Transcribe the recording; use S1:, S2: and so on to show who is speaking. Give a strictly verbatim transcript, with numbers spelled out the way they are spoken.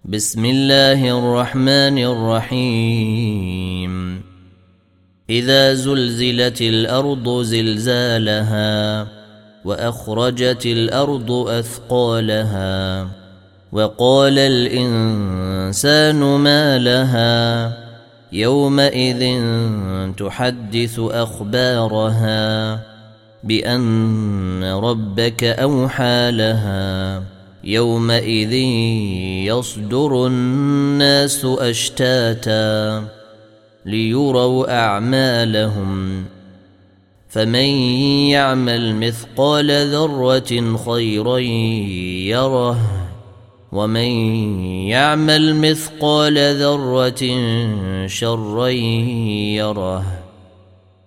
S1: بسم الله الرحمن الرحيم إذا زلزلت الأرض زلزالها وأخرجت الأرض أثقالها وقال الإنسان ما لها يومئذ تحدث أخبارها بأن ربك أوحى لها يومئذ يصدر الناس أشتاتا ليروا أعمالهم فمن يعمل مثقال ذرة خيرا يره ومن يعمل مثقال ذرة شرا يره